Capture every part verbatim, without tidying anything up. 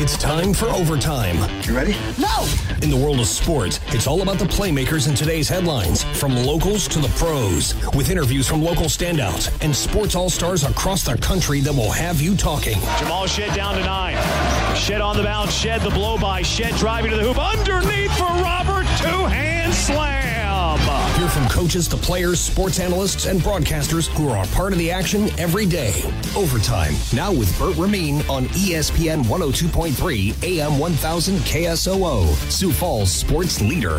It's time for overtime. You ready? No! In the world of sports, it's all about the playmakers in today's headlines, from locals to the pros, with interviews from local standouts and sports all-stars across the country that will have you talking. Jamal Shead down to nine. Shead on the bounce. Shead the blow-by. Shead driving to the hoop. Underneath for Robert. Two-hand slam. Hear from coaches to players, sports analysts, and broadcasters who are a part of the action every day. Overtime, now with Bert Ramin on E S P N one oh two point three A M one thousand K S O O, Sioux Falls sports leader.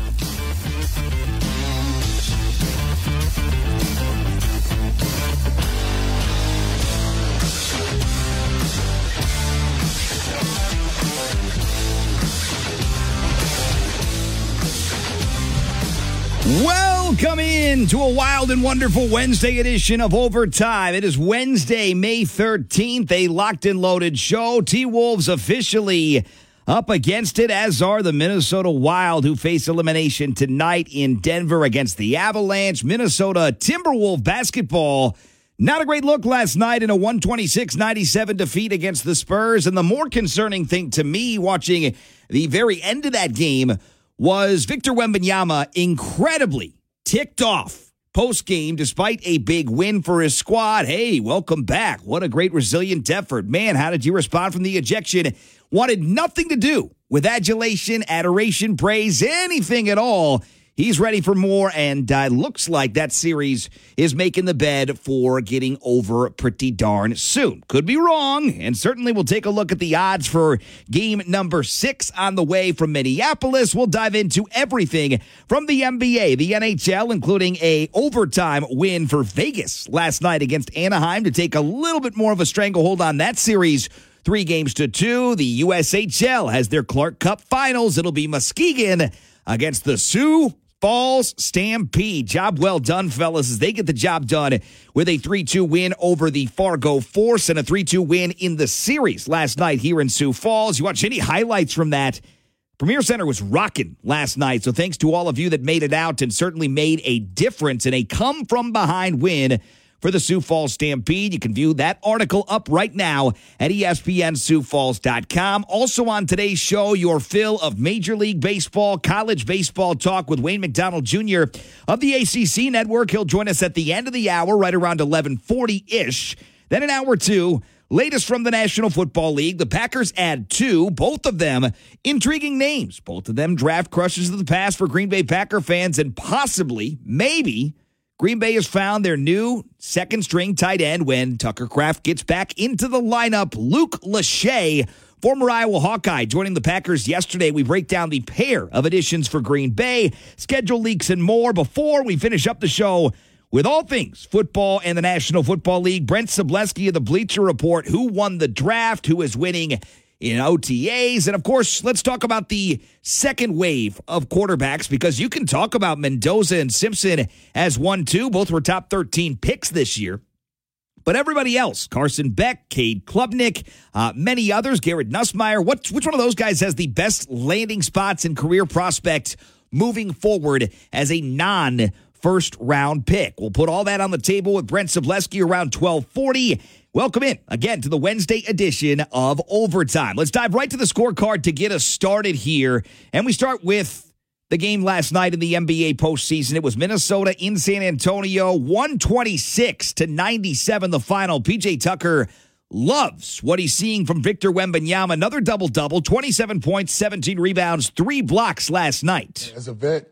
Welcome in to a wild and wonderful Wednesday edition of Overtime. It is Wednesday, May thirteenth, a locked and loaded show. T-Wolves officially up against it, as are the Minnesota Wild, who face elimination tonight in Denver against the Avalanche. Minnesota Timberwolves basketball, not a great look last night in a one twenty-six ninety-seven defeat against the Spurs. And the more concerning thing to me watching the very end of that game was Victor Wembanyama incredibly ticked off post-game despite a big win for his squad. Hey, welcome back. What a great resilient effort. Man, how did you respond from the ejection? Wanted nothing to do with adulation, adoration, praise, anything at all. He's ready for more, and uh, looks like that series is making the bed for getting over pretty darn soon. Could be wrong, and certainly we'll take a look at the odds for game number six on the way from Minneapolis. We'll dive into everything from the N B A, the N H L, including a overtime win for Vegas last night against Anaheim to take a little bit more of a stranglehold on that series. Three games to two. The U S H L has their Clark Cup finals. It'll be Muskegon against the Sioux Falls Stampede. Job well done, fellas, as they get the job done with a three two win over the Fargo Force and a three two win in the series last night here in Sioux Falls. You watch any highlights from that? Premier Center was rocking last night, so thanks to all of you that made it out and certainly made a difference in a come-from-behind win for the Sioux Falls Stampede. You can view that article up right now at E S P N Sioux Falls dot com. Also on today's show, your fill of Major League Baseball, college baseball talk with Wayne McDonald Junior of the A C C Network. He'll join us at the end of the hour, right around eleven forty-ish. Then an hour two, latest from the National Football League. The Packers add two, both of them intriguing names. Both of them draft crushes of the past for Green Bay Packer fans, and possibly, maybe, Green Bay has found their new second-string tight end when Tucker Kraft gets back into the lineup. Luke Lachey, former Iowa Hawkeye, joining the Packers yesterday. We break down the pair of additions for Green Bay, schedule leaks, and more before we finish up the show with all things football and the National Football League. Brent Sobleski of the Bleacher Report, who won the draft, who is winning in O T As. And, of course, let's talk about the second wave of quarterbacks, because you can talk about Mendoza and Simpson as one, two. Both were top thirteen picks this year. But everybody else, Carson Beck, Cade Klubnik, uh, many others, Garrett Nussmeier, what, which one of those guys has the best landing spots and career prospect moving forward as a non-first round pick? We'll put all that on the table with Brent Sobleski around twelve forty. Welcome in, again, to the Wednesday edition of Overtime. Let's dive right to the scorecard to get us started here. And we start with the game last night in the N B A postseason. It was Minnesota in San Antonio, one twenty-six to ninety-seven the final. P J Tucker loves what he's seeing from Victor Wembanyama. Another double-double, twenty-seven points, seventeen rebounds, three blocks last night. As a vet,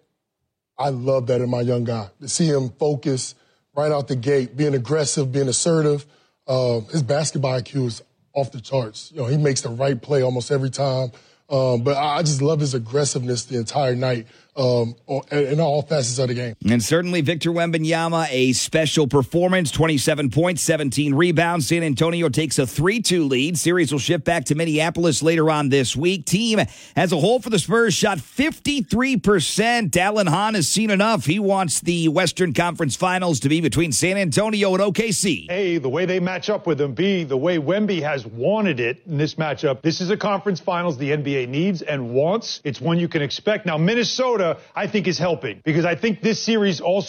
I love that in my young guy. To see him focus right out the gate, being aggressive, being assertive. Uh, his basketball I Q is off the charts. You know, he makes the right play almost every time. Um, but I just love his aggressiveness the entire night um, in all facets of the game. And certainly Victor Wembanyama, a special performance, twenty-seven points, seventeen rebounds. San Antonio takes a three two lead. Series will shift back to Minneapolis later on this week. Team as a whole for the Spurs shot fifty-three percent. Alan Hahn has seen enough. He wants the Western Conference Finals to be between San Antonio and O K C. A, the way they match up with them. B, the way Wemby has wanted it in this matchup. This is a conference finals the N B A needs and wants. It's one you can expect. Now, Minnesota, I think, is helping because I think this series also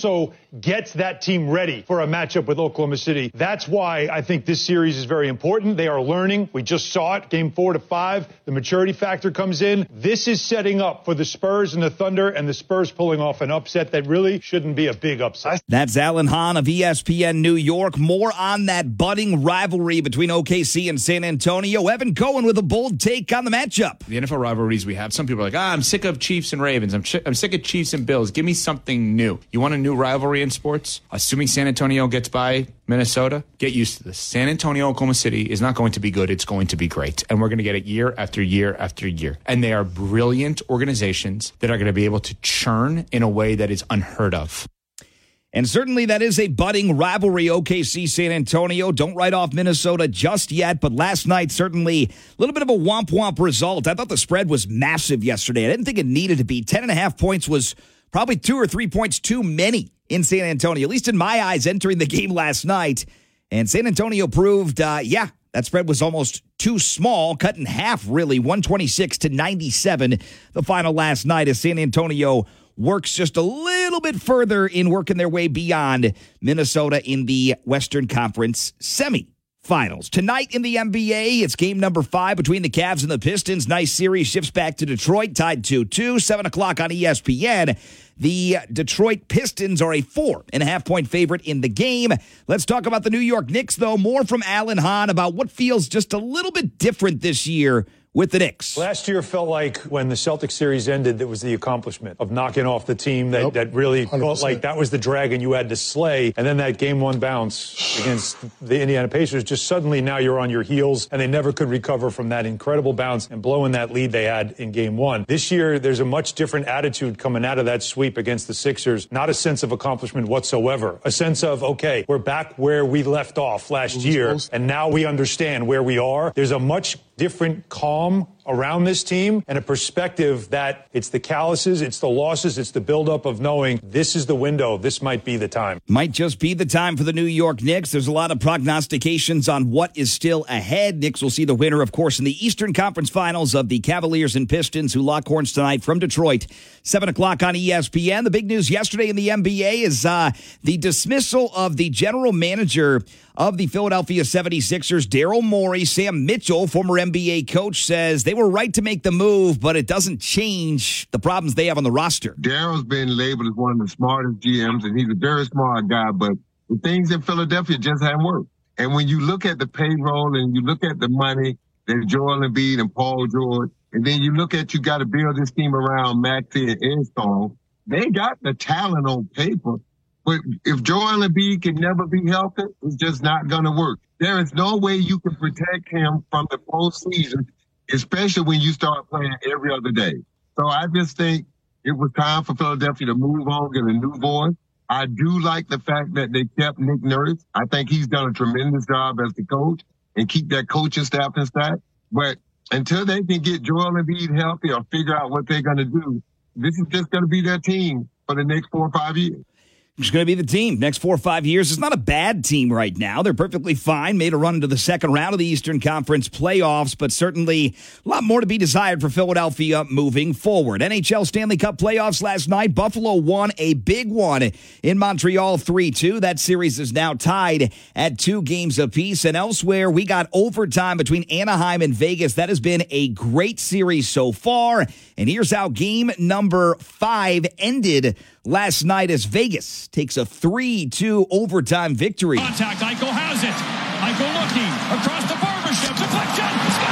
gets that team ready for a matchup with Oklahoma City. That's why I think this series is very important. They are learning. We just saw it, game four to five. The maturity factor comes in. This is setting up for the Spurs and the Thunder, and the Spurs pulling off an upset that really shouldn't be a big upset. That's Alan Hahn of E S P N New York. More on that budding rivalry between O K C and San Antonio. Evan Cohen with a bold take on the matchup. The N F L rivalries we have, some people are like, ah, I'm sick of Chiefs and Ravens. I'm, ch- I'm sick of Chiefs and Bills. Give me something new. You want a new rivalry in sports? Assuming San Antonio gets by Minnesota, get used to this. San Antonio, Oklahoma City is not going to be good. It's going to be great. And we're going to get it year after year after year. And they are brilliant organizations that are going to be able to churn in a way that is unheard of. And certainly that is a budding rivalry, O K C San Antonio. Don't write off Minnesota just yet, but last night certainly a little bit of a womp-womp result. I thought the spread was massive yesterday. I didn't think it needed to be. Ten and a half points was probably two or three points too many in San Antonio, at least in my eyes, entering the game last night. And San Antonio proved, uh, yeah, that spread was almost too small, cut in half, really, one twenty-six to ninety-seven, the final last night as San Antonio works just a little bit further in working their way beyond Minnesota in the Western Conference semifinals. Tonight in the N B A, it's game number five between the Cavs and the Pistons. Nice series shifts back to Detroit, tied two two, seven o'clock on E S P N. The Detroit Pistons are a four and a half point favorite in the game. Let's talk about the New York Knicks, though. More from Alan Hahn about what feels just a little bit different this year with the Knicks. Last year felt like when the Celtics series ended, that was the accomplishment of knocking off the team that, yep. that really one hundred percent felt like that was the dragon you had to slay. And then that game one bounce against the Indiana Pacers, just suddenly now you're on your heels, and they never could recover from that incredible bounce and blowing that lead they had in game one. This year, there's a much different attitude coming out of that sweep against the Sixers. Not a sense of accomplishment whatsoever. A sense of, okay, we're back where we left off last year, and now we understand where we are. There's a much different calm around this team and a perspective that it's the calluses, it's the losses, it's the buildup of knowing this is the window, this might be the time. Might just be the time for the New York Knicks. There's a lot of prognostications on what is still ahead. Knicks will see the winner, of course, in the Eastern Conference Finals of the Cavaliers and Pistons, who lock horns tonight from Detroit, seven o'clock on E S P N. The big news yesterday in the N B A is uh, the dismissal of the general manager of the Philadelphia seventy-sixers, Daryl Morey. Sam Mitchell, former N B A coach, says they were right to make the move, but it doesn't change the problems they have on the roster. Daryl's been labeled as one of the smartest G Ms, and he's a very smart guy, but the things in Philadelphia just haven't worked. And when you look at the payroll and you look at the money that Joel Embiid and Paul George, and then you look at you got to build this team around Maxey and Edstone, they got the talent on paper. But if Joel Embiid can never be healthy, it's just not going to work. There is no way you can protect him from the postseason, especially when you start playing every other day. So I just think it was time for Philadelphia to move on, get a new voice. I do like the fact that they kept Nick Nurse. I think he's done a tremendous job as the coach and keep that coaching staff intact. But until they can get Joel Embiid healthy or figure out what they're going to do, this is just going to be their team for the next four or five years. It's going to be the team next four or five years. It's not a bad team right now. They're perfectly fine. Made a run into the second round of the Eastern Conference playoffs, but certainly a lot more to be desired for Philadelphia moving forward. N H L Stanley Cup playoffs last night. Buffalo won a big one in Montreal three two. That series is now tied at two games apiece. And elsewhere, we got overtime between Anaheim and Vegas. That has been a great series so far. And here's how game number five ended last night as Vegas takes a three two overtime victory. Contact, Eichel has it. Eichel looking across the barbershop. Deflection.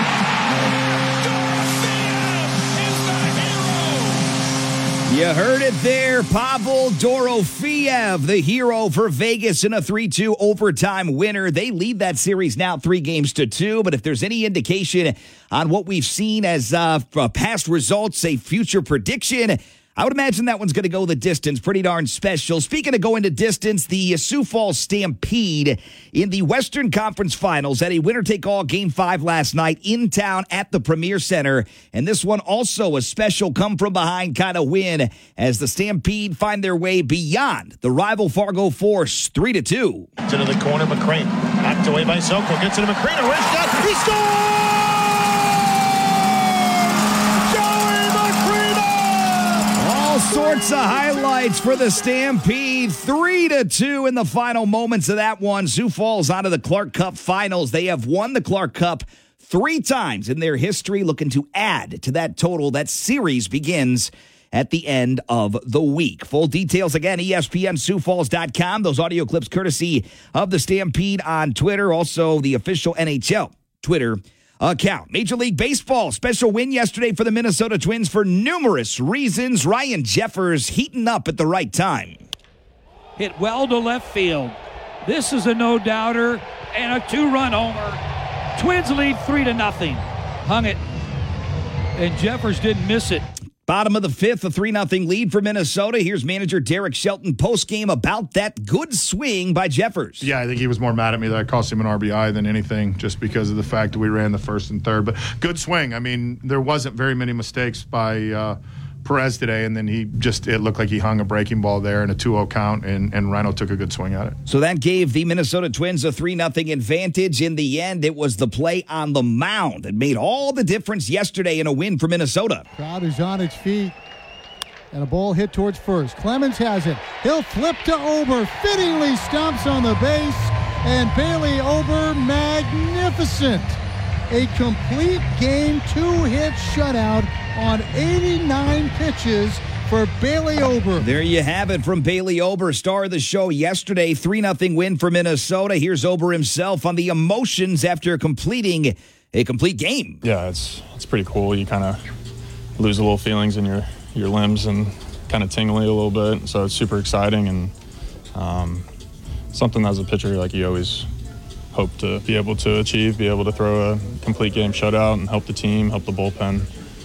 Dorofeev is the hero. You heard it there. Pavel Dorofeev, the hero for Vegas in a three two overtime winner. They lead that series now three games to two. But if there's any indication on what we've seen as uh, past results, a future prediction, I would imagine that one's going to go the distance. Pretty darn special. Speaking of going to distance, the Sioux Falls Stampede in the Western Conference Finals had a winner-take-all Game five last night in town at the Premier Center. And this one also a special come-from-behind kind of win as the Stampede find their way beyond the rival Fargo Force three to two. To the corner, McCrane. Knocked away by Soko. Gets it to McCrane. A wrist shot. He scores! sorts of highlights for the Stampede. Three to two in the final moments of that one. Sioux Falls onto the Clark Cup Finals. They have won the Clark Cup three times in their history, looking to add to that total. That series begins at the end of the week. Full details again, E S P N Sioux Falls dot com. Those audio clips courtesy of the Stampede on Twitter. Also the official N H L Twitter account. Major League Baseball, special win yesterday for the Minnesota Twins for numerous reasons. Ryan Jeffers heating up at the right time. Hit well to left field. This is a no-doubter and a two-run homer. Twins lead three to nothing. Hung it, and Jeffers didn't miss it. Bottom of the fifth, a three nothing lead for Minnesota. Here's manager Derek Shelton postgame about that good swing by Jeffers. Yeah, I think he was more mad at me that I cost him an R B I than anything, just because of the fact that we ran the first and third. But good swing. I mean, there wasn't very many mistakes by uh, Perez today, and then he just, it looked like he hung a breaking ball there in a two oh count, and, and Rhino took a good swing at it. So that gave the Minnesota Twins a three nothing advantage. In the end, it was the play on the mound that made all the difference yesterday in a win for Minnesota. Crowd is on its feet, and a ball hit towards first. Clemens has it. He'll flip to Ober. Fittingly stomps on the base, and Bailey Ober, magnificent. A complete game, two-hit shutout on eighty-nine pitches for Bailey Ober. There you have it from Bailey Ober, star of the show yesterday. three nothing win for Minnesota. Here's Ober himself on the emotions after completing a complete game. Yeah, it's it's pretty cool. You kind of lose a little feelings in your, your limbs and kind of tingly a little bit. So it's super exciting, and um, something as a pitcher, like you always hope to be able to achieve, be able to throw a complete game shutout and help the team, help the bullpen.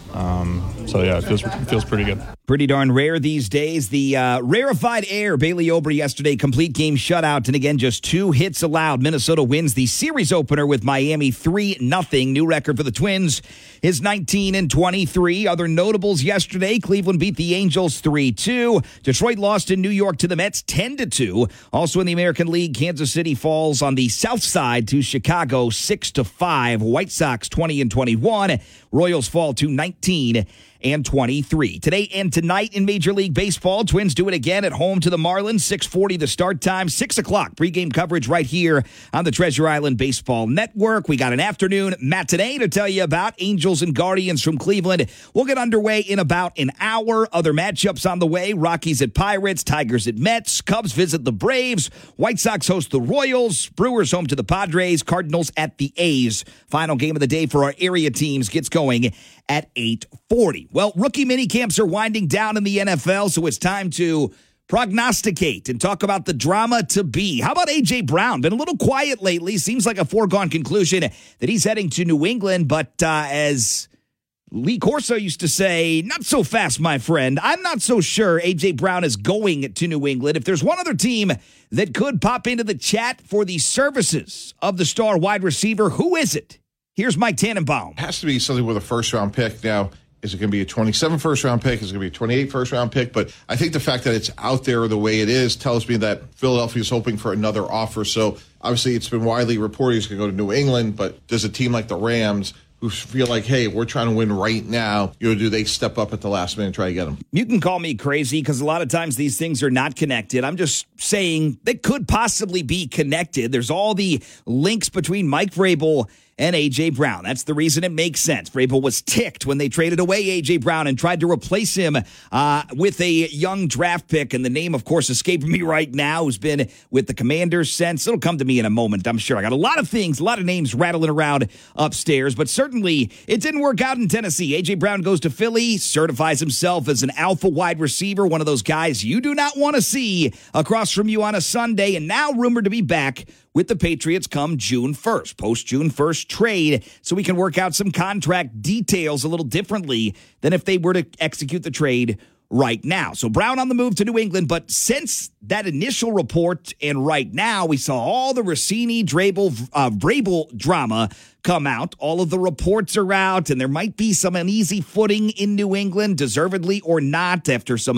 Um, so, yeah, it feels, it feels pretty good. Pretty darn rare these days. The uh, rarefied air, Bailey Ober yesterday, complete game shutout. And again, just two hits allowed. Minnesota wins the series opener with Miami three nothing. New record for the Twins is nineteen and twenty-three. Other notables yesterday, Cleveland beat the Angels three two. Detroit lost in New York to the Mets ten to two. Also in the American League, Kansas City falls on the south side to Chicago six to five. White Sox twenty and twenty-one. Royals fall to nineteen and twenty-three. Today and tonight in Major League Baseball, Twins do it again at home to the Marlins. six forty the start time, six o'clock pregame coverage right here on the Treasure Island Baseball Network. We got an afternoon matinee to tell you about. Angels and Guardians from Cleveland. We'll get underway in about an hour. Other matchups on the way. Rockies at Pirates, Tigers at Mets, Cubs visit the Braves, White Sox host the Royals, Brewers home to the Padres, Cardinals at the A's. Final game of the day for our area teams gets going at eight forty. Well, rookie mini camps are winding down in the N F L, so it's time to prognosticate and talk about the drama to be. How about A J. Brown? Been a little quiet lately. Seems like a foregone conclusion that he's heading to New England, but uh, as Lee Corso used to say, not so fast, my friend. I'm not so sure A J. Brown is going to New England. If there's one other team that could pop into the chat for the services of the star wide receiver, who is it? Here's Mike Tannenbaum. It has to be something with a first-round pick. Now, is it going to be a twenty-seven first-round pick? Is it going to be a twenty-eight first-round pick? But I think the fact that it's out there the way it is tells me that Philadelphia is hoping for another offer. So, obviously, it's been widely reported he's going to go to New England, but does a team like the Rams, who feel like, hey, we're trying to win right now, you know, do they step up at the last minute and try to get him? You can call me crazy because a lot of times these things are not connected. I'm just saying they could possibly be connected. There's all the links between Mike Vrabel and A J. Brown. That's the reason it makes sense. Vrabel was ticked when they traded away A J. Brown and tried to replace him uh, with a young draft pick. And the name, of course, escaping me right now, who's been with the Commanders since. It'll come to me in a moment, I'm sure. I got a lot of things, a lot of names rattling around upstairs, but certainly it didn't work out in Tennessee. A J. Brown goes to Philly, certifies himself as an alpha wide receiver, one of those guys you do not want to see across from you on a Sunday, and now rumored to be back with the Patriots come June first, post-June first trade, so we can work out some contract details a little differently than if they were to execute the trade right now. So Brown on the move to New England, but since that initial report and right now, we saw all the Rossini, Vrabel, uh, Vrabel drama come out. All of the reports are out, and there might be some uneasy footing in New England, deservedly or not, after some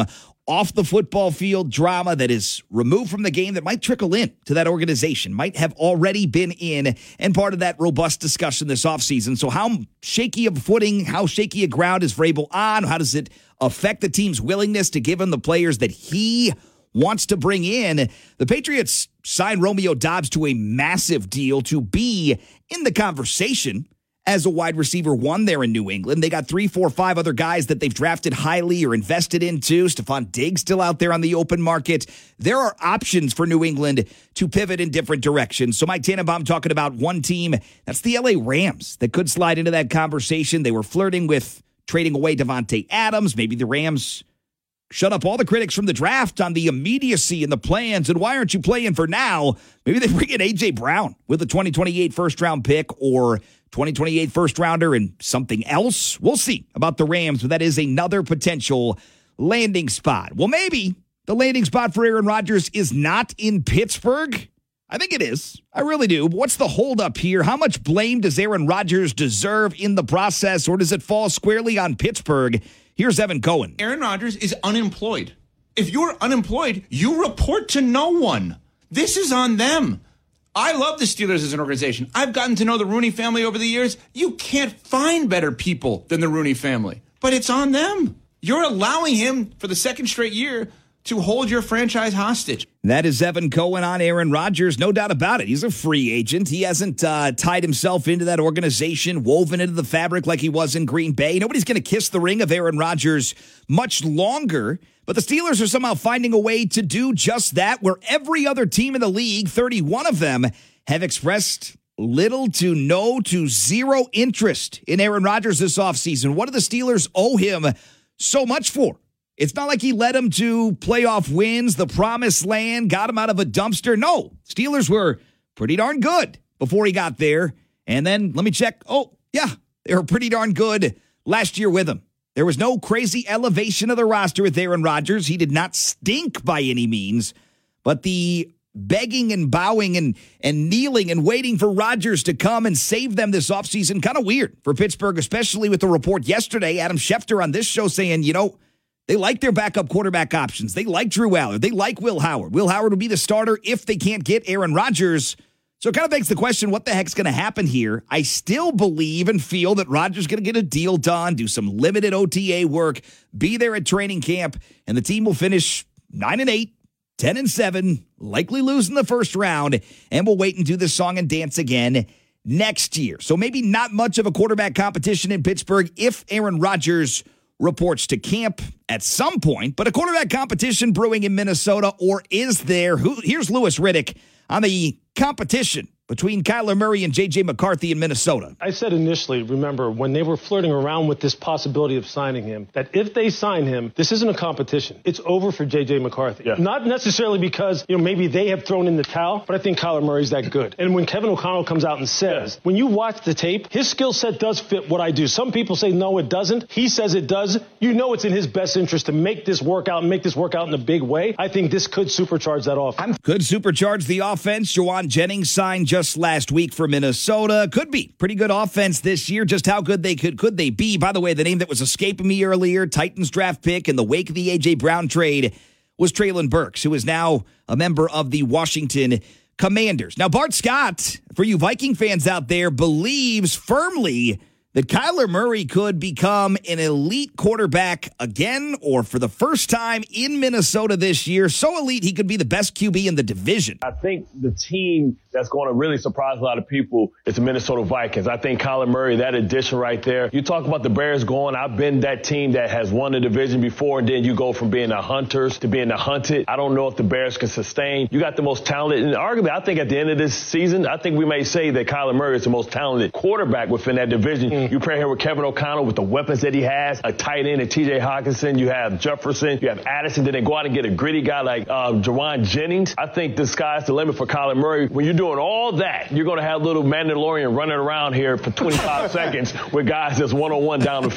off the football field drama that is removed from the game that might trickle in to that organization, might have already been in and part of that robust discussion this offseason. So how shaky of footing, how shaky a ground is Vrabel on? How does it affect the team's willingness to give him the players that he wants to bring in? The Patriots signed Romeo Doubs to a massive deal to be in the conversation as a wide receiver one there in New England. They got three, four, five other guys that they've drafted highly or invested into. Stephon Diggs still out there on the open market. There are options for New England to pivot in different directions. So Mike Tannenbaum talking about one team, that's the L A Rams, that could slide into that conversation. They were flirting with trading away Devontae Adams. Maybe the Rams shut up all the critics from the draft on the immediacy and the plans, and why aren't you playing for now? Maybe they bring in A J. Brown with a twenty twenty-eight first-round pick or twenty twenty-eight first-rounder and something else. We'll see about the Rams, but that is another potential landing spot. Well, maybe the landing spot for Aaron Rodgers is not in Pittsburgh. I think it is. I really do. But what's the holdup here? How much blame does Aaron Rodgers deserve in the process, or does it fall squarely on Pittsburgh? Here's Evan Cohen. Aaron Rodgers is unemployed. If you're unemployed, you report to no one. This is on them. I love the Steelers as an organization. I've gotten to know the Rooney family over the years. You can't find better people than the Rooney family. But it's on them. You're allowing him for the second straight year to hold your franchise hostage. That is Evan Cohen on Aaron Rodgers. No doubt about it. He's a free agent. He hasn't uh, tied himself into that organization, woven into the fabric like he was in Green Bay. Nobody's going to kiss the ring of Aaron Rodgers much longer. But the Steelers are somehow finding a way to do just that, where every other team in the league, thirty-one of them, have expressed little to no to zero interest in Aaron Rodgers this offseason. What do the Steelers owe him so much for? It's not like he led them to playoff wins, the promised land, got him out of a dumpster. No, Steelers were pretty darn good before he got there. And then let me check. Oh, yeah, they were pretty darn good last year with him. There was no crazy elevation of the roster with Aaron Rodgers. He did not stink by any means, but the begging and bowing and, and kneeling and waiting for Rodgers to come and save them this offseason, kind of weird for Pittsburgh, especially with the report yesterday, Adam Schefter on this show saying, you know, they like their backup quarterback options. They like Drew Allard. They like Will Howard. Will Howard will be the starter if they can't get Aaron Rodgers. So it kind of begs the question, what the heck's going to happen here? I still believe and feel that Rodgers is going to get a deal done, do some limited O T A work, be there at training camp, and the team will finish nine and eight, ten and seven, likely lose in the first round, and we'll wait and do this song and dance again next year. So maybe not much of a quarterback competition in Pittsburgh if Aaron Rodgers reports to camp at some point, but a quarterback competition brewing in Minnesota, or is there? Who, here's Louis Riddick on the competition between Kyler Murray and J J. McCarthy in Minnesota. I said initially, remember, when they were flirting around with this possibility of signing him, that if they sign him, this isn't a competition. It's over for J J. McCarthy. Yeah. Not necessarily because, you know, maybe they have thrown in the towel, but I think Kyler Murray's that good. And when Kevin O'Connell comes out and says, yeah. when you watch the tape, his skill set does fit what I do. Some people say, no, it doesn't. He says it does. You know it's in his best interest to make this work out and make this work out in a big way. I think this could supercharge that offense. Could supercharge the offense. Juwan Jennings signed just last week for Minnesota. Could be pretty good offense this year. Just how good they could could they be? By the way, the name that was escaping me earlier, Titans draft pick in the wake of the A J. Brown trade, was Treylon Burks, who is now a member of the Washington Commanders. Now, Bart Scott, for you Viking fans out there, believes firmly that Kyler Murray could become an elite quarterback again, or for the first time in Minnesota this year. So elite, he could be the best Q B in the division. I think the team that's going to really surprise a lot of people is the Minnesota Vikings. I think Kyler Murray, that addition right there. You talk about the Bears going, I've been that team that has won the division before, and then you go from being the hunters to being the hunted. I don't know if the Bears can sustain. You got the most talented, and arguably, I think at the end of this season, I think we may say that Kyler Murray is the most talented quarterback within that division. Mm. You pair him with Kevin O'Connell with the weapons that he has, a tight end and T J Hawkinson. You have Jefferson, you have Addison. Then they go out and get a gritty guy like uh, Juwan Jennings. I think the sky's the limit for Kyler Murray. When you're doing all that, you're going to have little Mandalorian running around here for twenty-five seconds with guys that's one-on-one down the field.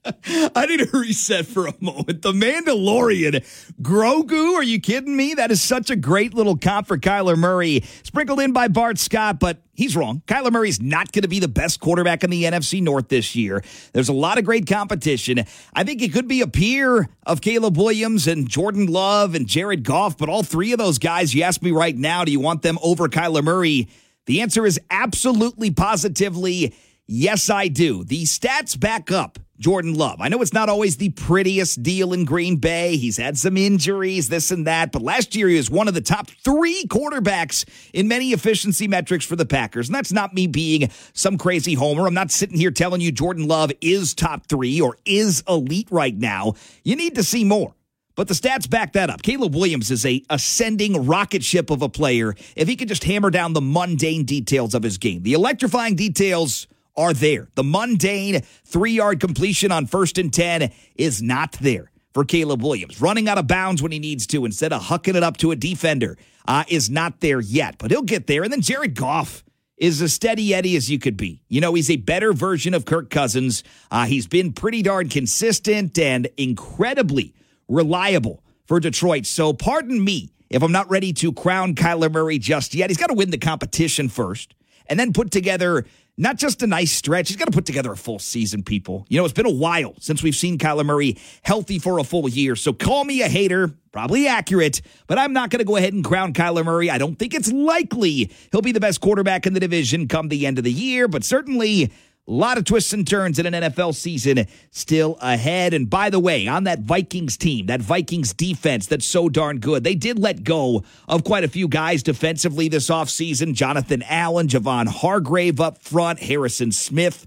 I need to reset for a moment. The Mandalorian. Grogu, are you kidding me? That is such a great little comp for Kyler Murray. Sprinkled in by Bart Scott, but he's wrong. Kyler Murray's not going to be the best quarterback in the N F C North this year. There's a lot of great competition. I think it could be a peer of Caleb Williams and Jordan Love and Jared Goff, but all three of those guys, you ask me right now, do you want them over Kyler Murray? The answer is absolutely, positively, yes, I do. The stats back up Jordan Love. I know it's not always the prettiest deal in Green Bay. He's had some injuries, this and that. But last year, he was one of the top three quarterbacks in many efficiency metrics for the Packers. And that's not me being some crazy homer. I'm not sitting here telling you Jordan Love is top three or is elite right now. You need to see more. But the stats back that up. Caleb Williams is a ascending rocket ship of a player if he could just hammer down the mundane details of his game. The electrifying details are there. The mundane three-yard completion on first and ten is not there for Caleb Williams. Running out of bounds when he needs to instead of hucking it up to a defender uh, is not there yet, but he'll get there. And then Jared Goff is as steady Eddie as you could be. You know, he's a better version of Kirk Cousins. Uh, he's been pretty darn consistent and incredibly reliable for Detroit. So pardon me if I'm not ready to crown Kyler Murray just yet. He's got to win the competition first and then put together not just a nice stretch. He's got to put together a full season, people. You know, it's been a while since we've seen Kyler Murray healthy for a full year. So call me a hater, probably accurate, but I'm not going to go ahead and crown Kyler Murray. I don't think it's likely he'll be the best quarterback in the division come the end of the year, but certainly a lot of twists and turns in an N F L season still ahead. And by the way, on that Vikings team, that Vikings defense that's so darn good, they did let go of quite a few guys defensively this offseason. Jonathan Allen, Javon Hargrave up front, Harrison Smith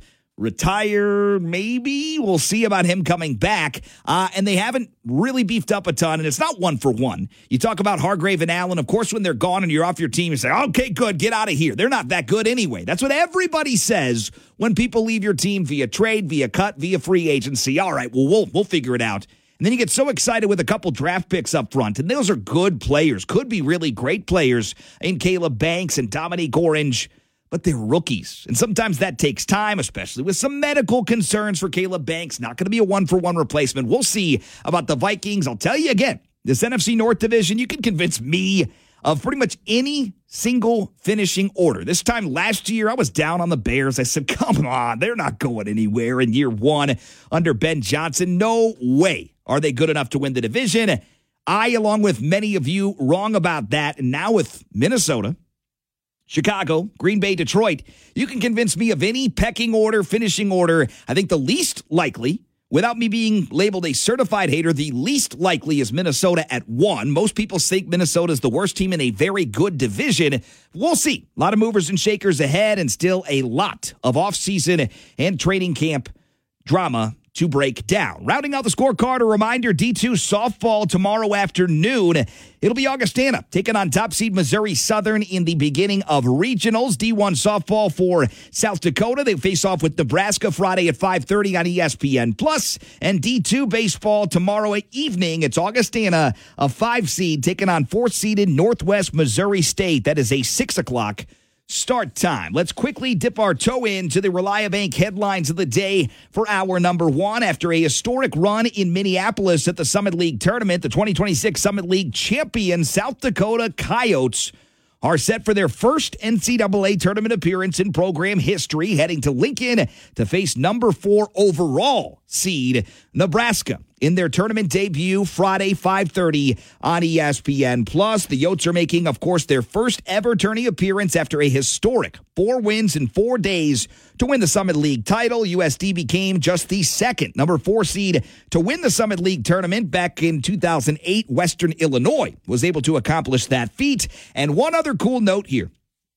retire, maybe. We'll see about him coming back. Uh, and they haven't really beefed up a ton, and it's not one for one. You talk about Hargrave and Allen. Of course, when they're gone and you're off your team, you say, okay, good, get out of here. They're not that good anyway. That's what everybody says when people leave your team via trade, via cut, via free agency. All right, well, we'll, we'll figure it out. And then you get so excited with a couple draft picks up front, and those are good players, could be really great players in Caleb Banks and Dominique Orange, but they're rookies. And sometimes that takes time, especially with some medical concerns for Caleb Banks. Not going to be a one-for-one replacement. We'll see about the Vikings. I'll tell you again, this N F C North division, you can convince me of pretty much any single finishing order. This time last year, I was down on the Bears. I said, come on, they're not going anywhere in year one under Ben Johnson. No way are they good enough to win the division. I, along with many of you, wrong about that. And now with Minnesota, Chicago, Green Bay, Detroit, you can convince me of any pecking order, finishing order. I think the least likely, without me being labeled a certified hater, the least likely is Minnesota at one. Most people think Minnesota is the worst team in a very good division. We'll see. A lot of movers and shakers ahead and still a lot of offseason and training camp drama to break down. Rounding out the scorecard, a reminder, D two softball tomorrow afternoon. It'll be Augustana taking on top seed Missouri Southern in the beginning of regionals. D one softball for South Dakota. They face off with Nebraska Friday at five thirty on E S P N Plus. And D two baseball tomorrow evening. It's Augustana, a five seed, taking on fourth seeded Northwest Missouri State. That is a six o'clock start time. Let's quickly dip our toe into the Reliabank headlines of the day for hour number one. After a historic run in Minneapolis at the Summit League tournament, the twenty twenty-six Summit League champion South Dakota Coyotes are set for their first N C double A tournament appearance in program history, heading to Lincoln to face number four overall seed Nebraska in their tournament debut Friday, five thirty on E S P N Plus. The Yotes are making, of course, their first ever tourney appearance after a historic four wins in four days to win the Summit League title. U S D became just the second number four seed to win the Summit League tournament back in two thousand eight. Western Illinois was able to accomplish that feat. And one other cool note here.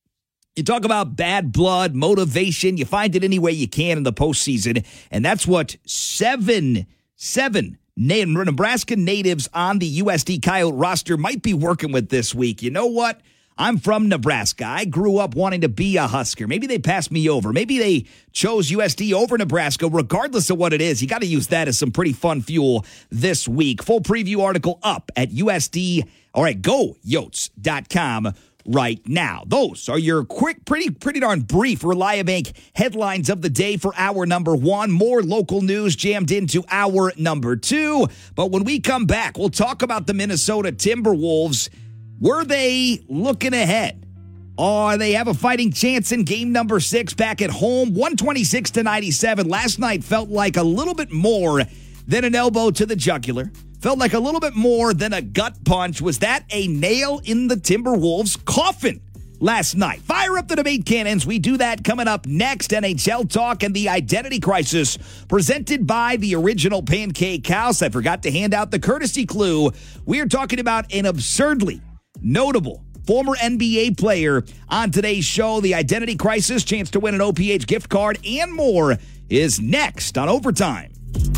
You talk about bad blood, motivation. You find it any way you can in the postseason. And that's what seven, seven Nebraska natives on the U S D Coyote roster might be working with this week. You know what? I'm from Nebraska. I grew up wanting to be a Husker. Maybe they passed me over. Maybe they chose U S D over Nebraska. Regardless of what it is, you got to use that as some pretty fun fuel this week. Full preview article up at U S D or at go yotes dot com right now. Those are your quick, pretty, pretty darn brief Reliabank headlines of the day for hour number one. More local news jammed into hour number two. But when we come back, we'll talk about the Minnesota Timberwolves. Were they looking ahead? Or they have a fighting chance in game number six back at home? one twenty-six to ninety-seven. Last night felt like a little bit more than an elbow to the jugular. Felt like a little bit more than a gut punch. Was that a nail in the Timberwolves' coffin last night? Fire up the debate cannons. We do that coming up next. N H L talk and the identity crisis presented by the original Pancake House. I forgot to hand out the courtesy clue. We are talking about an absurdly notable former N B A player on today's show. The identity crisis, chance to win an O P H gift card, and more is next on Overtime.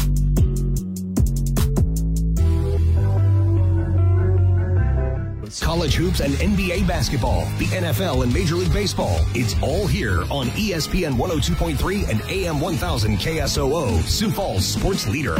College hoops and N B A basketball, the N F L and Major League Baseball. It's all here on E S P N one oh two point three and A M one thousand K S O O, Sioux Falls sports leader.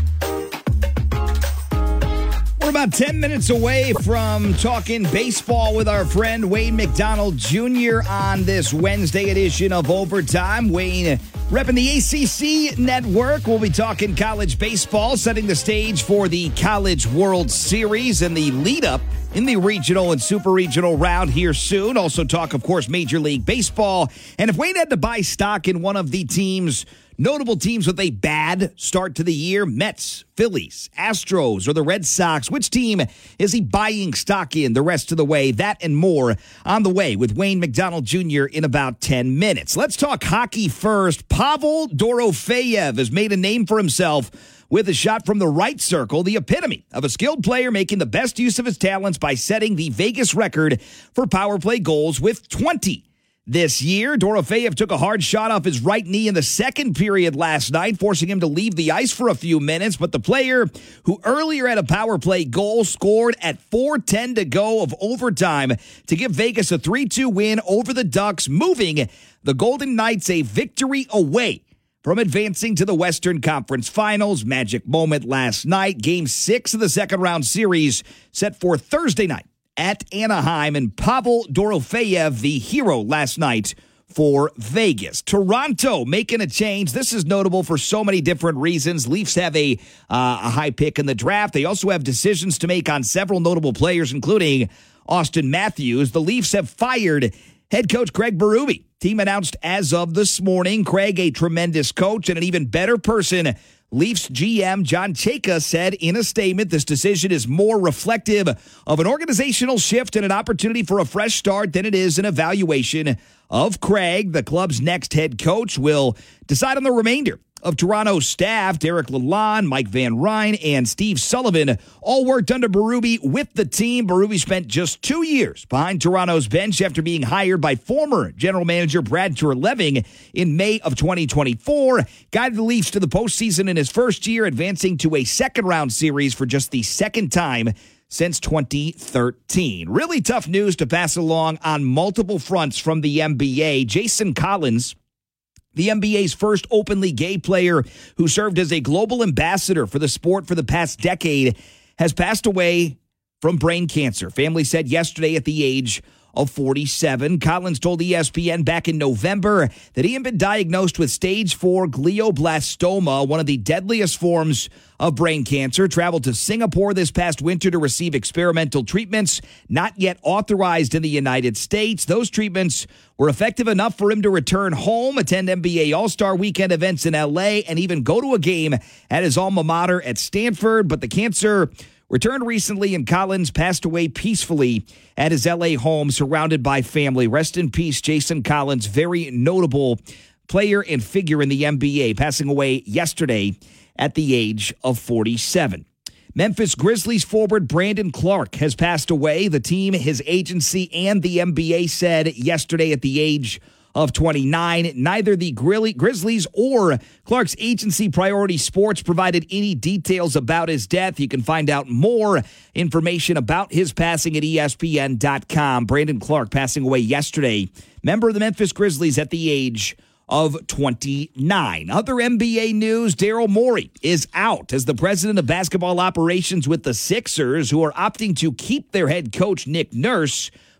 We're about ten minutes away from talking baseball with our friend Wayne McDonald Junior on this Wednesday edition of Overtime. Wayne repping the A C C network. We'll be talking college baseball, setting the stage for the College World Series and the lead-up in the regional and super regional round here soon. Also talk, of course, Major League Baseball. And if Wayne had to buy stock in one of the teams, notable teams with a bad start to the year, Mets, Phillies, Astros, or the Red Sox, which team is he buying stock in the rest of the way? That and more on the way with Wayne McDonald Junior in about ten minutes. Let's talk hockey first. Pavel Dorofeyev has made a name for himself with a shot from the right circle, the epitome of a skilled player making the best use of his talents by setting the Vegas record for power play goals with twenty. This year, Dorofeyev took a hard shot off his right knee in the second period last night, forcing him to leave the ice for a few minutes. But the player who earlier had a power play goal scored at four ten to go of overtime to give Vegas a three two win over the Ducks, moving the Golden Knights a victory away from advancing to the Western Conference Finals. Magic moment last night. Game six of the second round series set for Thursday night at Anaheim, and Pavel Dorofeyev, the hero last night for Vegas. Toronto making a change. This is notable for so many different reasons. Leafs have a, uh, a high pick in the draft. They also have decisions to make on several notable players, including Austin Matthews. The Leafs have fired head coach Craig Berube. Team announced as of this morning. Craig, a tremendous coach and an even better person. Leafs G M John Chayka said in a statement, this decision is more reflective of an organizational shift and an opportunity for a fresh start than it is an evaluation of Craig. The club's next head coach will decide on the remainder of Toronto's staff. Derek Lalonde, Mike Van Ryn, and Steve Sullivan all worked under Berube with the team. Berube spent just two years behind Toronto's bench after being hired by former general manager Brad Treleving in May of twenty twenty-four. Guided the Leafs to the postseason in his first year, advancing to a second-round series for just the second time since twenty thirteen. Really tough news to pass along on multiple fronts from the N B A. Jason Collins, the N B A's first openly gay player who served as a global ambassador for the sport for the past decade, has passed away from brain cancer. Family said yesterday at the age of forty-seven. Collins told E S P N back in November that he had been diagnosed with stage four glioblastoma, one of the deadliest forms of brain cancer. Traveled to Singapore this past winter to receive experimental treatments not yet authorized in the United States. Those treatments were effective enough for him to return home, attend N B A All-Star Weekend events in L A, and even go to a game at his alma mater at Stanford. But the cancer returned recently, and Collins passed away peacefully at his L A home, surrounded by family. Rest in peace, Jason Collins, very notable player and figure in the N B A, passing away yesterday at the age of forty-seven. Memphis Grizzlies forward Brandon Clarke has passed away. The team, his agency, and the N B A said yesterday at the age of twenty-nine. Neither the Grizzlies or Clark's agency, Priority Sports, provided any details about his death. You can find out more information about his passing at E S P N dot com. Brandon Clarke passing away yesterday. Member of the Memphis Grizzlies at the age of twenty-nine. Other N B A news, Daryl Morey is out as the president of basketball operations with the Sixers, who are opting to keep their head coach, Nick Nurse.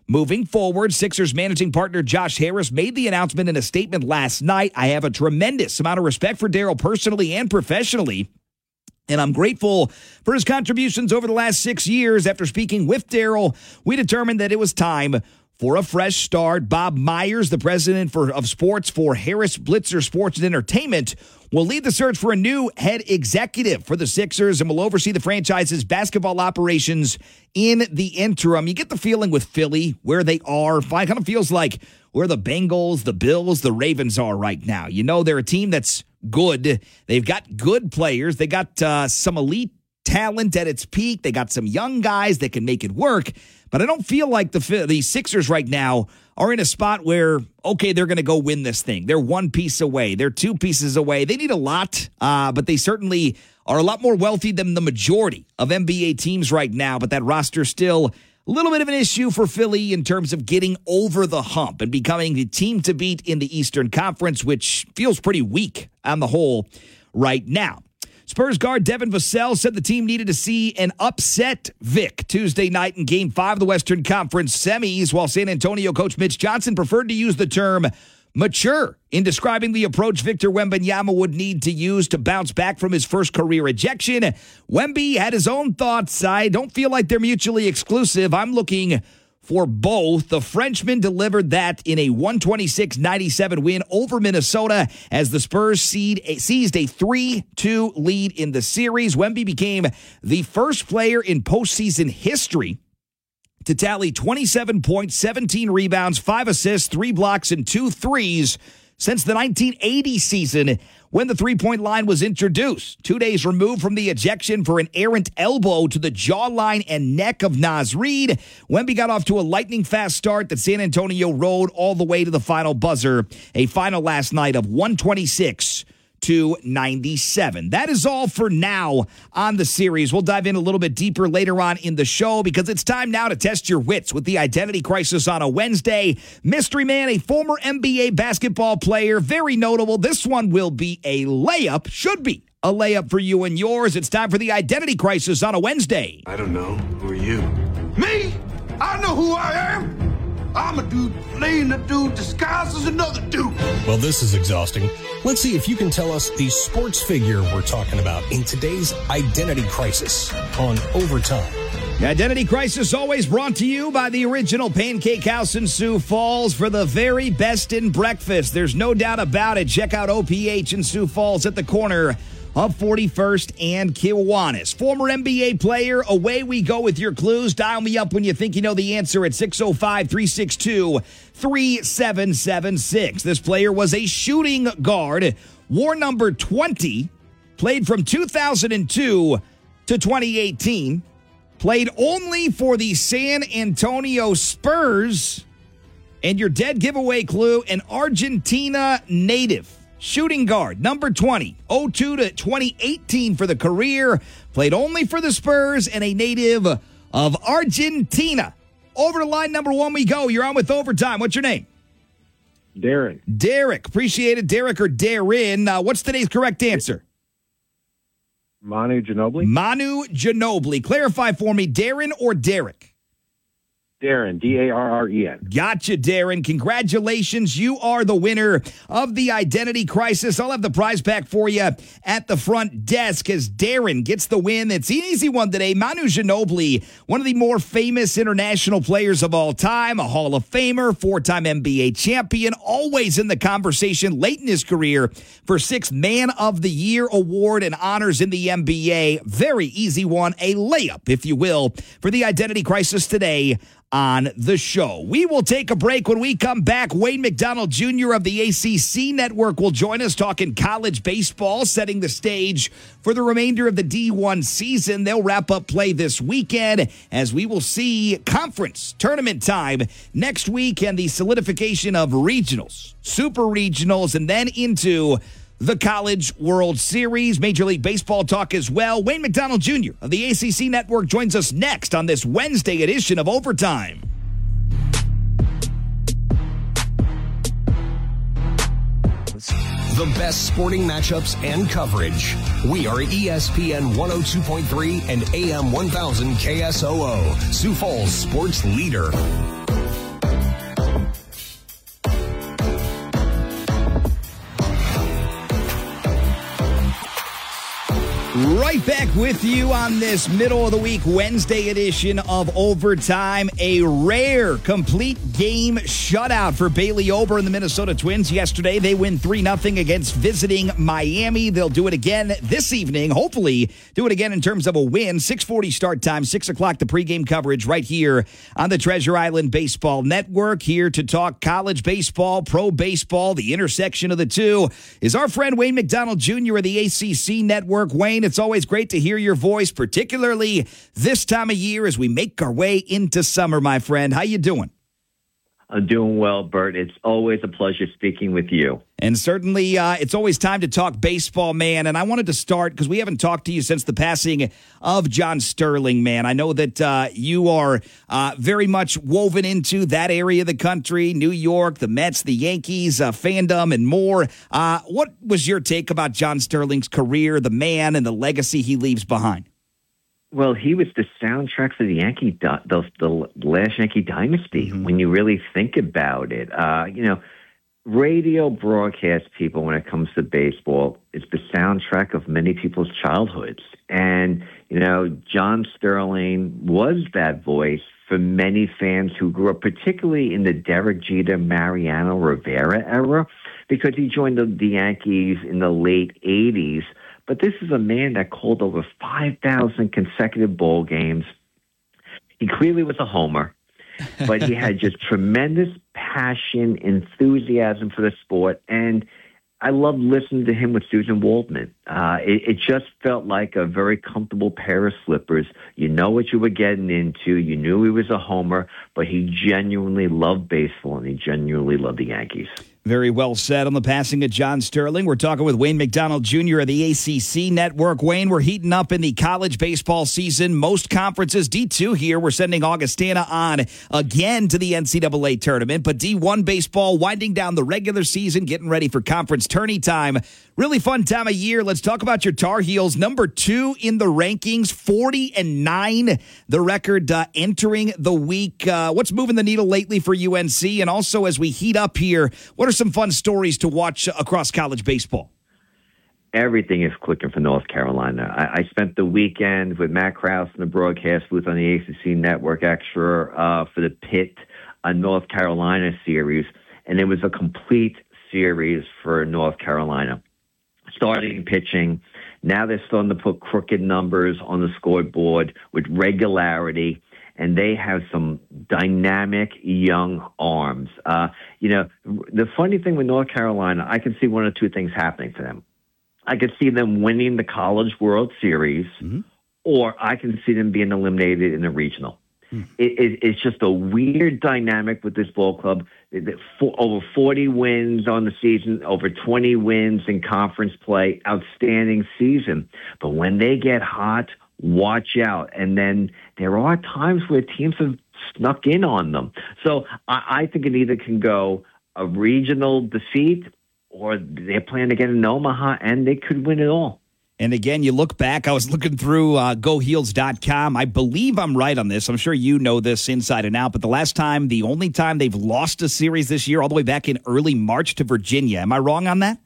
Moving forward, Sixers managing partner Josh Harris made the announcement in a statement last night. I have a tremendous amount of respect for Daryl personally and professionally, and I'm grateful for his contributions over the last six years. After speaking with Daryl, we determined that it was time for a fresh start. Bob Myers, the president for, of sports for Harris Blitzer Sports and Entertainment, will lead the search for a new head executive for the Sixers and will oversee the franchise's basketball operations in the interim. You get the feeling with Philly where they are. It kind of feels like where the Bengals, the Bills, the Ravens are right now. You know, they're a team that's good. They've got good players. They got uh, some elite talent at its peak. They got some young guys that can make it work. But I don't feel like the the Sixers right now are in a spot where, okay, they're going to go win this thing. They're one piece away. They're two pieces away. They need a lot, uh, but they certainly are a lot more wealthy than the majority of N B A teams right now. But that roster still a little bit of an issue for Philly in terms of getting over the hump and becoming the team to beat in the Eastern Conference, which feels pretty weak on the whole right now. Spurs guard Devin Vassell said the team needed to see an upset Vic Tuesday night in Game five of the Western Conference semis, while San Antonio coach Mitch Johnson preferred to use the term mature in describing the approach Victor Wembanyama would need to use to bounce back from his first career ejection. Wemby had his own thoughts. I don't feel like they're mutually exclusive. I'm looking for both. The Frenchman delivered that in a one twenty-six ninety-seven win over Minnesota as the Spurs seized a three two lead in the series. Wemby became the first player in postseason history to tally twenty-seven points, seventeen rebounds, five assists, three blocks, and two threes since the nineteen eighty season when the three-point line was introduced. Two days removed from the ejection for an errant elbow to the jawline and neck of Naz Reid, Wemby got off to a lightning-fast start that San Antonio rode all the way to the final buzzer, a final last night of one twenty-six to ninety-seven. That is all for now on the series. We'll dive in a little bit deeper later on in the show because it's time now to test your wits with the Identity Crisis on a Wednesday. Mystery Man, a former N B A basketball player, very notable. This one will be a layup, should be a layup for you and yours. It's time for the Identity Crisis on a Wednesday. I don't know. Who are you? Me? I know who I am. I'm a dude playing a dude disguised as another dude. Well, this is exhausting. Let's see if you can tell us the sports figure we're talking about in today's Identity Crisis on Overtime. The Identity Crisis always brought to you by the original Pancake House in Sioux Falls for the very best in breakfast. There's no doubt about it. Check out O P H in Sioux Falls at the corner of forty-first and Kiwanis. Former N B A player, away we go with your clues. Dial me up when you think you know the answer at six oh five, three six two, three seven seven six. This player was a shooting guard, wore number twenty, played from two thousand two to twenty eighteen, played only for the San Antonio Spurs, and your dead giveaway clue, an Argentina native. Shooting guard, number twenty, oh two to twenty eighteen for the career, played only for the Spurs, and a native of Argentina. Over to line number one we go. You're on with Overtime. What's your name? Darren. Derek. Appreciate it. Derek or Darren. Uh, what's today's correct answer? Manu Ginobili. Manu Ginobili. Clarify for me, Darren or Derek? Darren, D A R R E N. Gotcha, Darren. Congratulations. You are the winner of the Identity Crisis. I'll have the prize pack for you at the front desk as Darren gets the win. It's an easy one today. Manu Ginobili, one of the more famous international players of all time, a Hall of Famer, four-time N B A champion, always in the conversation late in his career for sixth Man of the Year award and honors in the N B A. Very easy one, a layup, if you will, for the Identity Crisis today on the show. We will take a break. When we come back, Wayne McDonald Junior of the A C C Network will join us talking college baseball, setting the stage for the remainder of the D one season. They'll wrap up play this weekend as we will see conference tournament time next week and the solidification of regionals, super regionals, and then into the College World Series. Major League Baseball talk as well. Wayne McDonald Junior of the A C C Network joins us next on this Wednesday edition of Overtime. The best sporting matchups and coverage. We are E S P N one oh two point three and A M one thousand K S O O, Sioux Falls sports leader. Right back with you on this middle of the week Wednesday edition of Overtime. A rare complete game shutout for Bailey Ober and the Minnesota Twins. Yesterday, they win three nothing against visiting Miami. They'll do it again this evening. Hopefully, do it again in terms of a win. six forty start time, six o'clock the pregame coverage right here on the Treasure Island Baseball Network. Here to talk college baseball, pro baseball, the intersection of the two is our friend Wayne McDonald Junior of the A C C Network. Wayne, it's always great to hear your voice, particularly this time of year as we make our way into summer, my friend. How you doing? I'm doing well, Bert. It's always a pleasure speaking with you. And certainly, uh, it's always time to talk baseball, man. And I wanted to start because we haven't talked to you since the passing of John Sterling, man. I know that uh, you are uh, very much woven into that area of the country, New York, the Mets, the Yankees, uh, fandom, and more. Uh, what was your take about John Sterling's career, the man, and the legacy he leaves behind? Well, he was the soundtrack for the Yankee, the, the last Yankee dynasty. Mm-hmm. When you really think about it, uh, you know, radio broadcast people, when it comes to baseball, it's the soundtrack of many people's childhoods. And, you know, John Sterling was that voice for many fans who grew up, particularly in the Derek Jeter, Mariano Rivera era, because he joined the, the Yankees in the late eighties. But this is a man that called over five thousand consecutive ball games. He clearly was a homer, but he had just tremendous passion, enthusiasm for the sport. And I loved listening to him with Susan Waldman. Uh, it, it just felt like a very comfortable pair of slippers. You know what you were getting into. You knew he was a homer, but he genuinely loved baseball, and he genuinely loved the Yankees. Very well said on the passing of John Sterling. We're talking with Wayne McDonald Junior of the A C C Network. Wayne, we're heating up in the college baseball season. Most conferences, D two here, we're sending Augustana on again to the N C double A tournament. But D one baseball winding down the regular season, getting ready for conference tourney time. Really fun time of year. Let's talk about your Tar Heels. Number two in the rankings, forty and nine, the record uh, entering the week. Uh, what's moving the needle lately for U N C? And also, as we heat up here, what are some fun stories to watch across college baseball? Everything is clicking for North Carolina. I, I spent the weekend with Matt Krause in the broadcast booth on the A C C Network Extra uh, for the Pitt uh, North Carolina series, and it was a complete series for North Carolina. Starting pitching, now they're starting to put crooked numbers on the scoreboard with regularity, and they have some dynamic young arms. Uh, you know, the funny thing with North Carolina, I can see one or two things happening for them. I could see them winning the College World Series, mm-hmm. or I can see them being eliminated in the regional. Mm. It, it, it's just a weird dynamic with this ball club. For, over forty wins on the season, over twenty wins in conference play, outstanding season. But when they get hot, watch out. And then there are times where teams have snuck in on them. So I, I think it either can go a regional defeat, or they're playing again in Omaha, and they could win it all. And again, you look back, I was looking through uh, go heels dot com. I believe I'm right on this. I'm sure you know this inside and out, but the last time, the only time they've lost a series this year, all the way back in early March to Virginia. Am I wrong on that?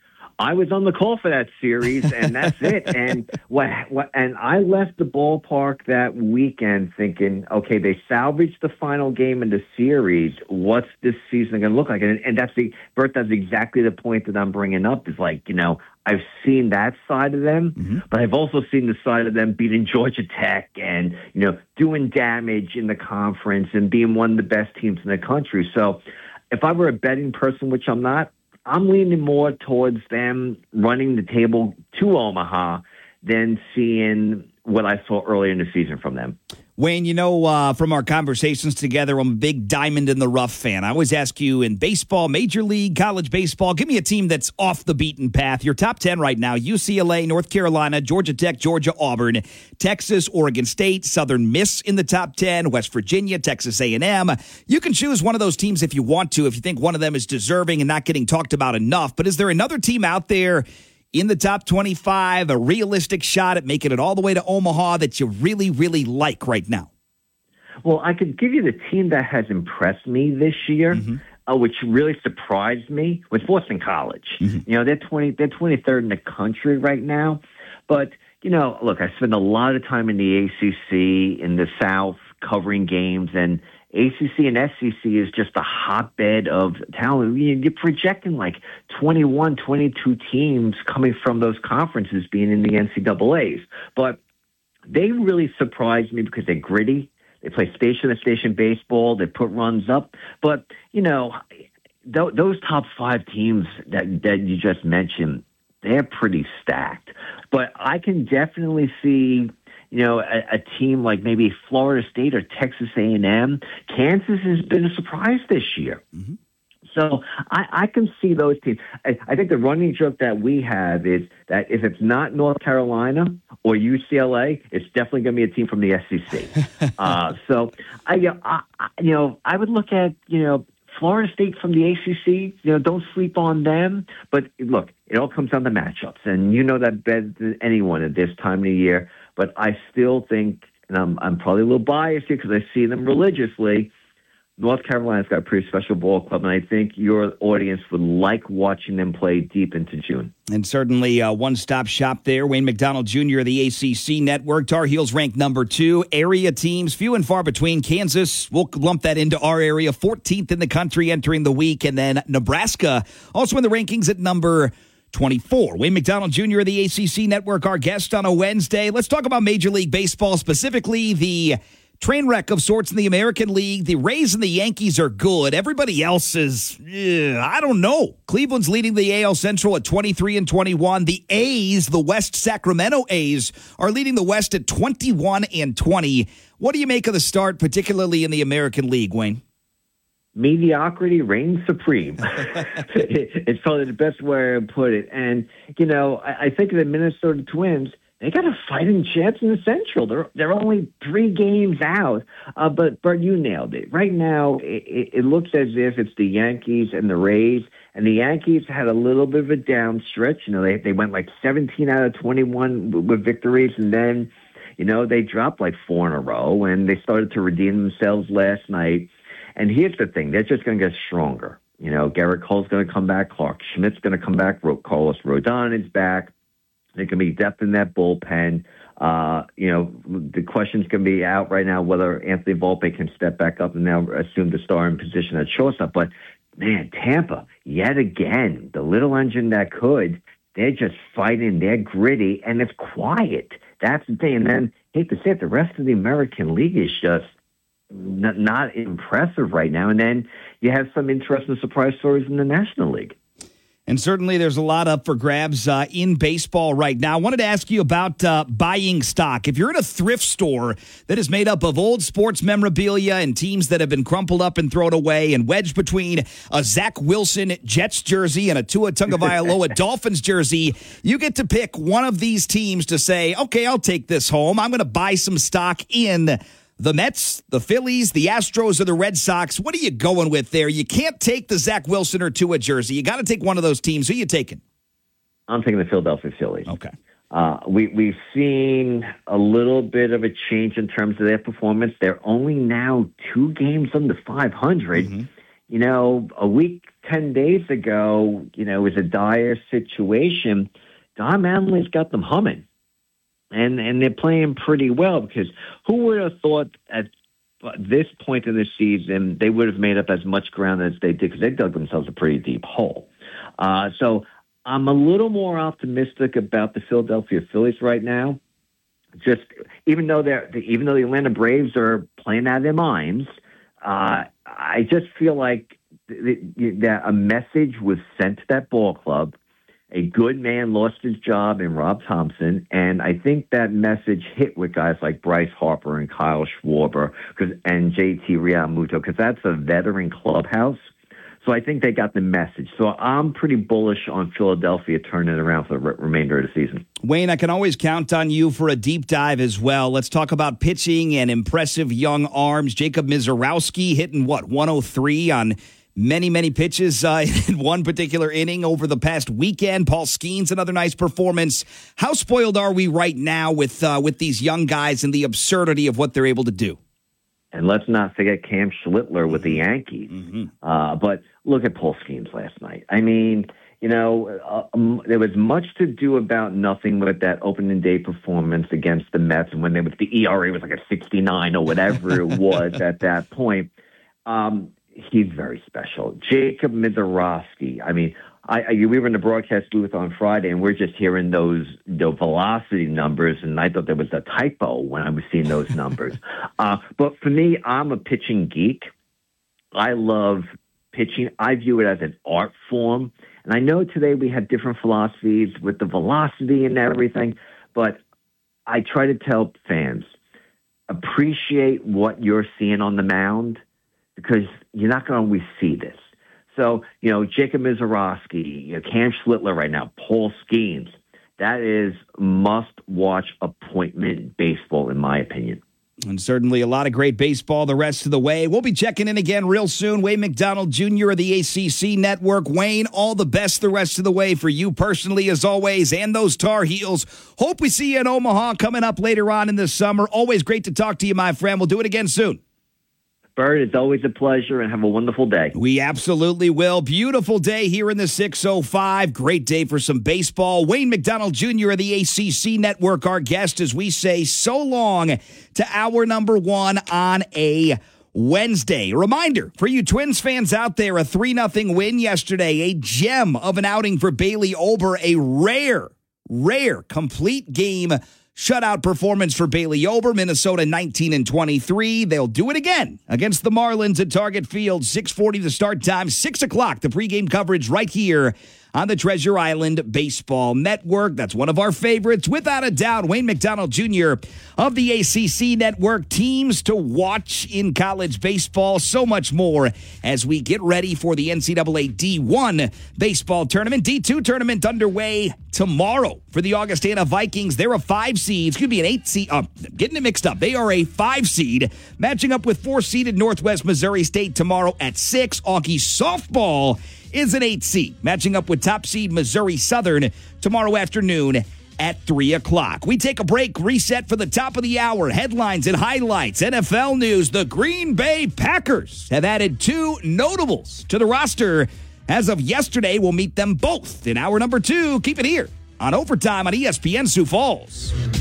I was on the call for that series, and that's it. And what, what? And I left the ballpark that weekend thinking, okay, they salvaged the final game in the series. What's this season going to look like? And, and that's the Bert. That's exactly the point that I'm bringing up. Is like, you know, I've seen that side of them, mm-hmm. but I've also seen the side of them beating Georgia Tech and, you know, doing damage in the conference and being one of the best teams in the country. So, if I were a betting person, which I'm not, I'm leaning more towards them running the table to Omaha than seeing what I saw earlier in the season from them. Wayne, you know, uh, from our conversations together, I'm a big diamond in the rough fan. I always ask you in baseball, Major League, college baseball, give me a team that's off the beaten path. Your top ten right now, U C L A, North Carolina, Georgia Tech, Georgia, Auburn, Texas, Oregon State, Southern Miss in the top ten, West Virginia, Texas A and M. You can choose one of those teams if you want to, if you think one of them is deserving and not getting talked about enough. But is there another team out there in the top twenty-five, a realistic shot at making it all the way to Omaha that you really, really like right now? Well, I could give you the team that has impressed me this year, mm-hmm. uh, which really surprised me, was Boston College. Mm-hmm. You know, they're twenty, they're twenty-third in the country right now, but you know, look, I spend a lot of time in the A C C, in the South, covering games, and A C C and S E C is just a hotbed of talent. You're projecting like twenty-one, twenty-two teams coming from those conferences being in the N C double A's. But they really surprised me because they're gritty. They play station-to-station baseball. They put runs up. But, you know, th- those top five teams that, that you just mentioned, they're pretty stacked. But I can definitely see, you know, a, a team like maybe Florida State or Texas A and M. Kansas has been a surprise this year. Mm-hmm. So I, I can see those teams. I, I think the running joke that we have is that if it's not North Carolina or U C L A, it's definitely going to be a team from the S E C. uh, so, I, I, you know, I would look at, you know, Florida State from the A C C, you know, don't sleep on them. But look, it all comes down to matchups. And you know that better than anyone at this time of the year. But I still think, and I'm, I'm probably a little biased here because I see them religiously, North Carolina's got a pretty special ball club, and I think your audience would like watching them play deep into June. And certainly a one-stop shop there. Wayne McDonald Junior of the A C C Network. Tar Heels ranked number two. Area teams, few and far between. Kansas, we'll lump that into our area, fourteenth in the country entering the week. And then Nebraska, also in the rankings at number twenty-four. Wayne McDonald Junior of the A C C Network, our guest on a Wednesday. Let's talk about Major League Baseball, specifically the train wreck of sorts in the American League. The Rays and the Yankees are good. Everybody else is, eh, I don't know. Cleveland's leading the A L Central at twenty-three and twenty-one. The A's, the West Sacramento A's, are leading the West at twenty-one and twenty. What do you make of the start, particularly in the American League, Wayne? Mediocrity reigns supreme. It's probably the best way to put it. And, you know, I, I think of the Minnesota Twins. They got a fighting chance in the Central. They're they're only three games out. Uh, but, Bert, you nailed it. Right now, it, it looks as if it's the Yankees and the Rays. And the Yankees had a little bit of a down stretch. You know, they, they went like seventeen out of twenty-one with victories. And then, you know, they dropped like four in a row. And they started to redeem themselves last night. And here's the thing. They're just going to get stronger. You know, Garrett Cole's going to come back. Clark Schmidt's going to come back. Carlos Rodon is back. There can be depth in that bullpen. Uh, you know, the question's going to be out right now whether Anthony Volpe can step back up and now assume the starting position at shortstop. But, man, Tampa, yet again, the little engine that could, they're just fighting. They're gritty, and it's quiet. That's the thing. And then, hate to say it, the rest of the American League is just not, not impressive right now. And then you have some interesting surprise stories in the National League. And certainly there's a lot up for grabs uh, in baseball right now. I wanted to ask you about uh, buying stock. If you're in a thrift store that is made up of old sports memorabilia and teams that have been crumpled up and thrown away and wedged between a Zach Wilson Jets jersey and a Tua Tagovailoa Dolphins jersey, you get to pick one of these teams to say, okay, I'll take this home. I'm going to buy some stock in the Mets, the Phillies, the Astros, or the Red Sox. What are you going with there? You can't take the Zach Wilson or Tua jersey. You got to take one of those teams. Who are you taking? I'm taking the Philadelphia Phillies. Okay. Uh, we, we've seen a little bit of a change in terms of their performance. They're only now two games under five hundred. Mm-hmm. You know, a week, ten days ago, you know, it was a dire situation. Don Mattingly's got them humming. And and they're playing pretty well because who would have thought at this point in the season they would have made up as much ground as they did because they dug themselves a pretty deep hole. Uh, so I'm a little more optimistic about the Philadelphia Phillies right now. Just even though they're even though the Atlanta Braves are playing out of their minds, uh, I just feel like that a message was sent to that ball club. A good man lost his job in Rob Thompson, and I think that message hit with guys like Bryce Harper and Kyle Schwarber and J T Realmuto, because that's a veteran clubhouse. So I think they got the message. So I'm pretty bullish on Philadelphia turning it around for the re- remainder of the season. Wayne, I can always count on you for a deep dive as well. Let's talk about pitching and impressive young arms. Jacob Mizorowski hitting, what, one oh three on many, many pitches uh, in one particular inning over the past weekend. Paul Skeens, another nice performance. How spoiled are we right now with uh, with these young guys and the absurdity of what they're able to do? And let's not forget Cam Schlittler with the Yankees. Mm-hmm. Uh, but look at Paul Skeens last night. I mean, you know, uh, um, there was much to do about nothing with that opening day performance against the Mets, and when they was the E R A was like a sixty-nine or whatever it was at that point. Um, he's very special. Jacob Misiorowski. I mean, I, I we were in the broadcast booth on Friday, and we're just hearing those the velocity numbers, and I thought there was a typo when I was seeing those numbers. uh, but for me, I'm a pitching geek. I love pitching. I view it as an art form. And I know today we have different philosophies with the velocity and everything, but I try to tell fans, appreciate what you're seeing on the mound because you're not going to always see this. So, you know, Jacob Misiorowski, you know, Cam Schlittler right now, Paul Skeens, that is must-watch appointment baseball, in my opinion. And certainly a lot of great baseball the rest of the way. We'll be checking in again real soon. Wayne McDonald Junior of the A C C Network. Wayne, all the best the rest of the way for you personally, as always, and those Tar Heels. Hope we see you in Omaha coming up later on in the summer. Always great to talk to you, my friend. We'll do it again soon. Bert, it's always a pleasure, and have a wonderful day. We absolutely will. Beautiful day here in the six oh five. Great day for some baseball. Wayne McDonald Junior of the A C C Network, our guest, as we say so long to hour number one on a Wednesday. Reminder for you Twins fans out there, a three nothing win yesterday, a gem of an outing for Bailey Ober, a rare, rare, complete game shutout performance for Bailey Ober. Minnesota nineteen and twenty-three. They'll do it again against the Marlins at Target Field. six forty the start time, six o'clock the pregame coverage right here on the Treasure Island Baseball Network. That's one of our favorites, without a doubt. Wayne McDonald Junior of the A C C Network. Teams to watch in college baseball. So much more as we get ready for the N C double A D one baseball tournament. D two tournament underway tomorrow for the Augustana Vikings. They're a five seed. Excuse me, an eight seed. Uh, getting it mixed up. They are a five seed, matching up with four-seeded Northwest Missouri State tomorrow at six. Augie softball is an eight seed, matching up with top seed Missouri Southern tomorrow afternoon at three o'clock. We take a break, reset for the top of the hour. Headlines and highlights, N F L news. The Green Bay Packers have added two notables to the roster. As of yesterday, we'll meet them both in hour number two. Keep it here on Overtime on E S P N Sioux Falls.